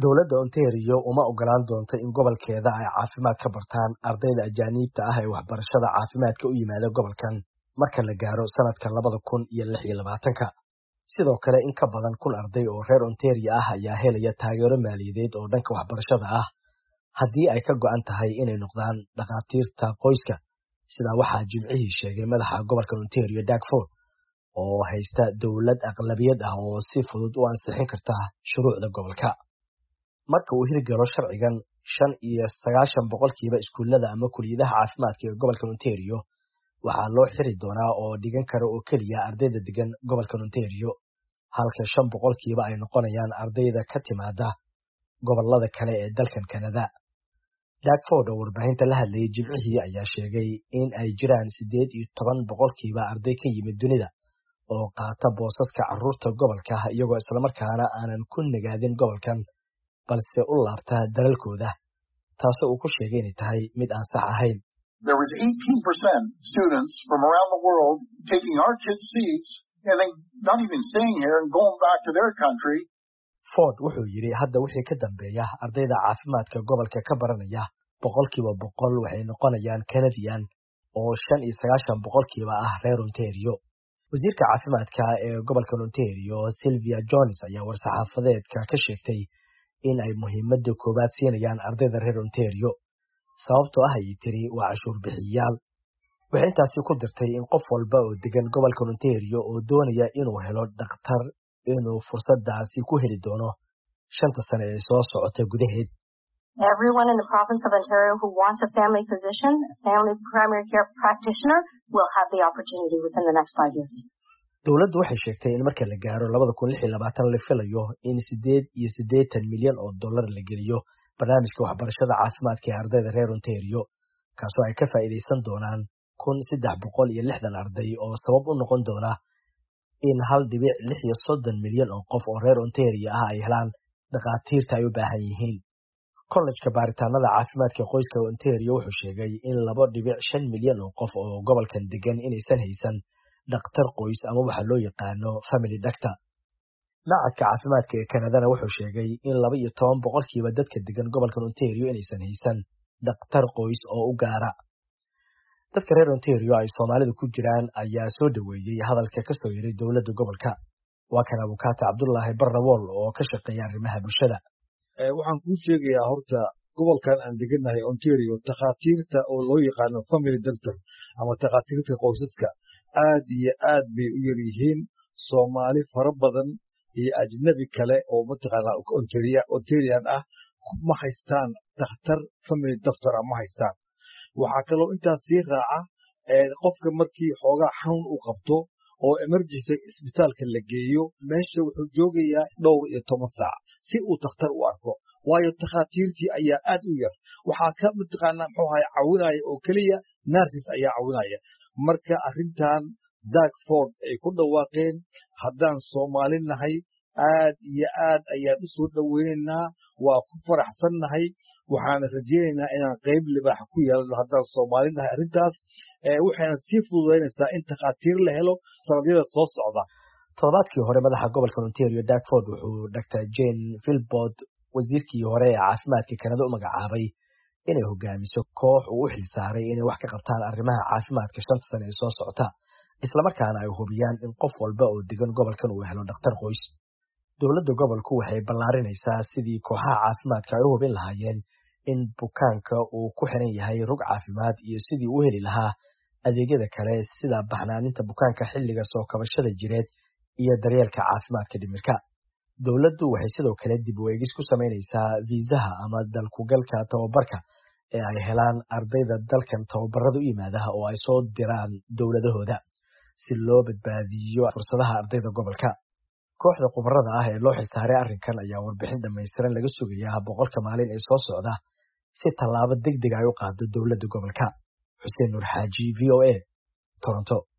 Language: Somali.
Dowladda Ontario uma ogolaan doonto in gobolkeeda ay caafimaad ka bartaan ardayda ajaanibta ah ee waxbarashada caafimaadka u yimaada gobolkan marka la gaaro sanadka 2026. Sidoo kale in ka badan 1,000 arday oo reer Ontario ah ayaa helaya taageero maaliyadeed oo dhanka waxbarashada ah haddii ay ka go'an tahay inay noqdaan dhakhaatiirta qoyska. Sidaa waxaa Jimcihii sheegay madaxa gobolka Ontario Doug Ford oo haysta dowlad aqlabiyad ah oo si fudud u ansixin karta shuruucda gobolka. Marka uu hirgalo sharcigan 95% iskuulada ama kulliyadaha caafimaadka ee gobolka Ontario waxaa loo xiri doonaa oo dhigan kara oo keliya ardayda degan gobolka Ontario, halka 5% ay noqonayaan ardayda ka timaada gobolada kale ee dalkan Canada. Doug Ford oo warbaahinta la hadlayay Jimcihii ayaa sheegay in ay jiraan 18% arday ka yimid dunida oo qaata boosaska carruurta gobolka iyagoo isla markaana aanan ku nagaadin gobolkan balse u laabta dalalkooda, taasoo uu ku sheegay inay tahay mid aan sax ahayn. There was 18% students from around the world taking our kids' seats and then not even staying here and going back to their country. Ford wuxuu yiri hadda wixii ka dambeeya ardayda caafimaadka gobolka ka baranaya 100% waxay noqonayaan Canadian oo 95% ah reer Ontario. Wasiirka caafimaadka ee gobolka Ontario Sylvia Jones ayaa war-saxaafadeedka ka sheegtay in ay muhiimadda koobaad siinayaan ardayda reer Ontario sababtoo ah ay tiri waa cashuur bixiyayaal. Waxay intaasi ku dirtay in qof walba oo degan gobolka Ontario oo doonaya inuu helo dhakhtar inuu fursadaasi ku heli doono 5 sano ee soo socota gudaheed. Everyone in the province of Ontario who wants a family physician, a family primary care practitioner, will have the opportunity within the next 5 years. Dowladdu waxay sheegtay in marka la gaaro 2026 la filayo in $8 milyan la geliyo barnaamijka waxbarashada caafimaadka ee ardayda reer Ontario, kaasoo ay ka faa'iideysan doonaan 1,360 arday oo sabab u noqon doona in 1.36 milyan oo qof oo reer Ontario ah ay helaan dhakhaatiirta ay u baahan yihiin. Kollejka baaritaanada caafimaadka qoyska Ontario wuxuu sheegay in 2.5 milyan oo qof oo gobolkan degan inaysan haysan dhakhtar qoys ama waxa loo yaqaano family doctor. Macadka caafimaadka ee Canada wuxuu sheegay in 12% dadka degan gobolka Ontario inaysan haysan dhakhtar qoys oo u gaara. Dadka reer Ontario ay Soomaalidu ku jiraan ayaa soo dhaweeyay hadalka ka soo yeeray dowladda gobolka. Waa kan Abukaata Cabdullaahi Barrawool oo ka shaqeeya arrimaha bulshada. Waxaan kuu sheegayaa horta gobolkan aan degannahay Ontario takhaatiirta oo loo yaqaano family doctor ama takhaatiirta qoysaska aad iyo aad bay u yar yihiin. Soomaali fara badan iyo ajnabi kale oo mataqaanaa Ontarian ah ma haystaan dhakhtar family doctor ma haystaan. Waxaa kaloo intaas sii raaca qofka markii xoogaa xanuun uu qabto oo emergency isbitaalka la geeyo meesha wuxuu joogayaa dhowr iyo 10 saac si uu dhakhtar u arko, waayo takhaatiirtii ayaa aad u yar. waxaa ka mataqaanaa muxuu ahay caawinaya oo keliya nurses ayaa caawinaya. marka arrintan Doug Ford ay ku dhawaaqeen haddaan Soomaali nahay aad iyo aad ayaan u soo dhaweynaynaa, waa ku faraxsannahay, waxaan rajaynaynaa inaan qayb libaax ku yeelano haddaan Soomaali nahay arrintaas. waxayna sii fududaynaysaa in takhaatiir la helo sanadyada soo socda. Toddobaadkii hore madaxa gobolka Ontario Doug Ford wuxuu Dr. Jane Philpott wasiirkii hore ee caafimaadka Canada u magacaabay inay hogaamiso koox uu u xilsaaray inay wax ka qabtaan arrimaha caafimaadka 5 sano ee soo socota, isla markaana ay hubiyaan in qof walba oo degan gobolkan uu helo dhakhtar qoys. Dowladda gobolku waxay ballaarinaysaa sidii kooxaha caafimaadka ay u hubin lahaayeen in bukaanka uu ku xiran yahay rug caafimaad iyo sidii uu heli lahaa adeegyada kale sida baxnaaninta bukaanka xilliga soo kabashada jireed iyo daryeelka caafimaadka dhimirka. Dowladdu waxay sidoo kale dib u eegis ku samaynaysaa viisaha ama dalkugalka tababarka ee ay helaan ardayda dalkan tababarada u yimaada oo ay soo diraan dowladahooda si loo badbaadiyo fursadaha ardayda gobolka. Kooxda khubarada ah ee loo xilsaaray arrinkan ayaa warbixin dhammaystiran laga sugayaa 100 maalin ee soo socda si tallaabo degdeg ah u qaado dowladda gobolka. Xuseen Nur Xaaji, VOA, Toronto.